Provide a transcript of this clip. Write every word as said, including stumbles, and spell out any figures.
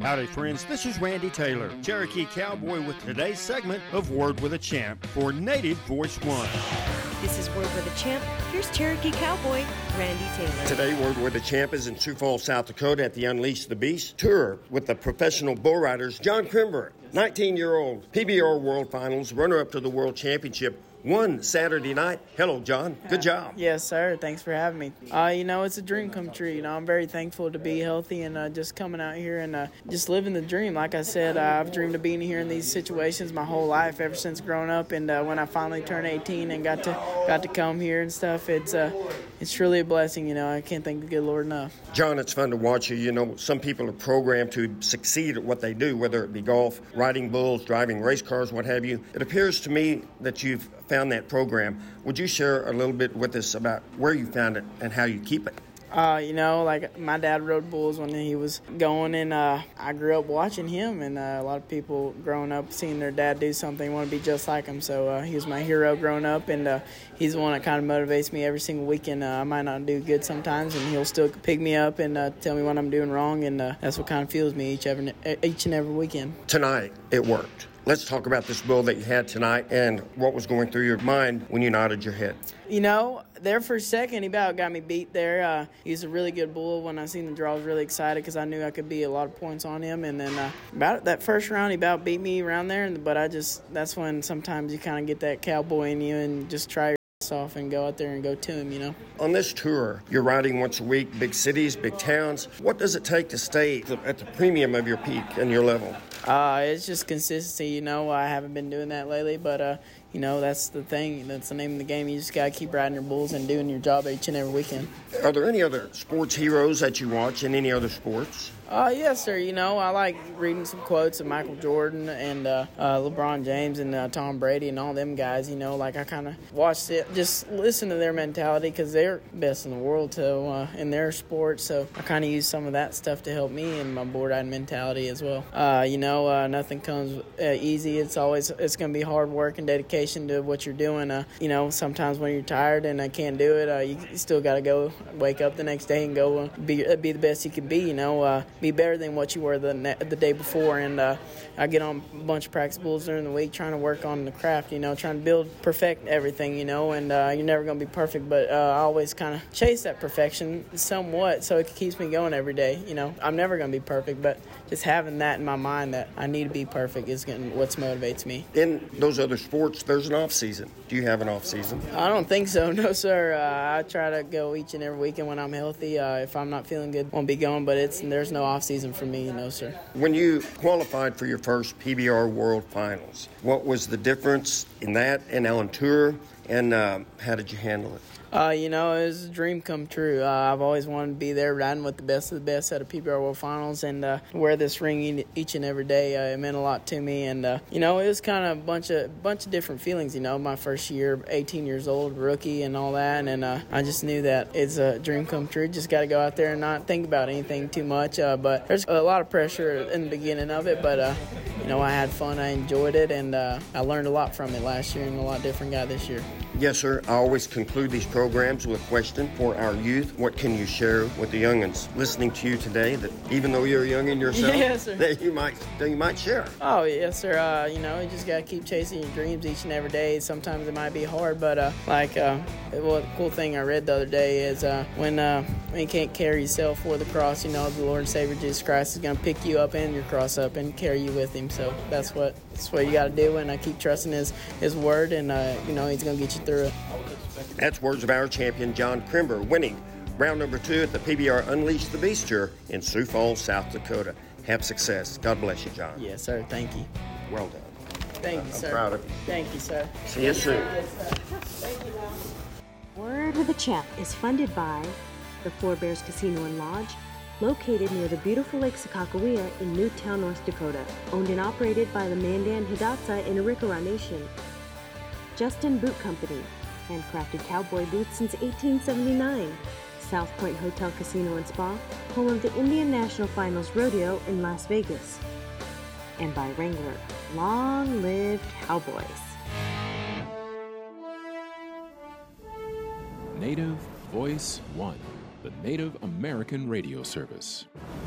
Howdy, friends. This is Randy Taylor, Cherokee Cowboy, with today's segment of Word with a Champ for Native Voice One. This is Word with a Champ. Here's Cherokee Cowboy, Randy Taylor. Today, Word with a Champ is in Sioux Falls, South Dakota at the Unleash the Beast tour with the professional bull riders John Crimber, nineteen-year-old P B R World Finals, runner-up to the World Championship, won Saturday night. Hello, John. Good job. Yes, sir. Thanks for having me. Uh, you know, it's a dream come true. You know, I'm very thankful to be healthy and uh, just coming out here and uh, just living the dream. Like I said, uh, I've dreamed of being here in these situations my whole life, ever since growing up. And uh, when I finally turned eighteen and got to got to come here and stuff, it's uh, it's truly a blessing. You know, I can't thank the good Lord enough. John, it's fun to watch you. You know, some people are programmed to succeed at what they do, whether it be golf, riding bulls, driving race cars, what have you. It appears to me that you've found that program. Would you share a little bit with us about where you found it and how you keep it? Uh, you know, like my dad rode bulls when he was going, and uh, I grew up watching him, and uh, a lot of people growing up seeing their dad do something want to be just like him. So uh, he was my hero growing up, and uh, he's the one that kind of motivates me every single weekend. Uh, I might not do good sometimes, and he'll still pick me up and uh, tell me what I'm doing wrong, and uh, that's what kind of fuels me each every each and every weekend. Tonight, it worked. Let's talk about this bull that you had tonight and what was going through your mind when you nodded your head. You know, there for a second, he about got me beat there. Uh, he was a really good bull. When I seen the draw, I was really excited because I knew I could be a lot of points on him. And then uh, about that first round, he about beat me around there. But I just, that's when sometimes you kind of get that cowboy in you and just try your ass off and go out there and go to him, you know. On this tour, you're riding once a week, big cities, big towns. What does it take to stay at the premium of your peak and your level? Uh, it's just consistency, you know. I haven't been doing that lately, but, uh, you know, that's the thing. That's the name of the game. You just got to keep riding your bulls and doing your job each and every weekend. Are there any other sports heroes that you watch in any other sports? Uh, yes, sir. You know, I like reading some quotes of Michael Jordan and uh, uh, LeBron James and uh, Tom Brady and all them guys. You know, like I kind of watched it, just listen to their mentality because they're best in the world to, uh, in their sport. So I kind of use some of that stuff to help me in my bull riding mentality as well. Uh, you know, uh, nothing comes uh, easy. It's always it's going to be hard work and dedication to what you're doing. Uh, you know, sometimes when you're tired and I can't do it, uh, you, you still got to go wake up the next day and go uh, be be the best you can be. You know. Uh, be better than what you were the ne- the day before. And uh, I get on a bunch of practice bulls during the week trying to work on the craft, you know, trying to build, perfect everything, you know, and uh, you're never going to be perfect, but uh, I always kind of chase that perfection somewhat, so it keeps me going every day, you know. I'm never going to be perfect, but just having that in my mind that I need to be perfect is getting what motivates me. In those other sports, there's an off season. Do you have an off season? I don't think so, no, sir. Uh, I try to go each and every weekend when I'm healthy. Uh, if I'm not feeling good, won't be going, but it's there's no off season for me, no, sir. When you qualified for your first P B R World Finals, what was the difference in that and on tour, and uh, how did you handle it? Uh, you know, it was a dream come true. Uh, I've always wanted to be there riding with the best of the best at a P B R World Finals and uh, wear this ring each and every day. Uh, it meant a lot to me. And, uh, you know, it was kind of a bunch of bunch of different feelings, you know, my first year, eighteen years old, rookie and all that. And uh, I just knew that it's a dream come true. Just got to go out there and not think about anything too much. Uh, but there's a lot of pressure in the beginning of it. But, uh, you know, I had fun. I enjoyed it. And uh, I learned a lot from it last year and a lot different guy this year. Yes, sir. I always conclude these programs with a question for our youth. What can you share with the youngins listening to you today that even though you're a youngin yourself, yes, sir. that you might that you might share? Oh, yes, sir. Uh, you know, you just got to keep chasing your dreams each and every day. Sometimes it might be hard, but uh, like, uh, well, the cool thing I read the other day is uh, when, uh, when you can't carry yourself for the cross, you know, the Lord and Savior Jesus Christ is going to pick you up and your cross up and carry you with him. So that's what that's what you got to do, and I keep trusting his, his word, and, uh, you know, he's going to get you through it. That's words of our champion, John Crimber, winning round number two at the P B R Unleash the Beast Tour in Sioux Falls, South Dakota. Have success. God bless you, John. Yes, sir. Thank you. Well done. Thank I'm you, sir. I'm proud of you. Thank you, sir. See you soon. Yes, sir. Thank you. Word with a Champ is funded by the Four Bears Casino and Lodge, located near the beautiful Lake Sakakawea in Newtown, North Dakota. Owned and operated by the Mandan Hidatsa in Arikara Nation. Justin Boot Company, handcrafted cowboy boots since eighteen seventy-nine. South Point Hotel Casino and Spa, home of the Indian National Finals Rodeo in Las Vegas. And by Wrangler, long live cowboys. Native Voice One, the Native American radio service.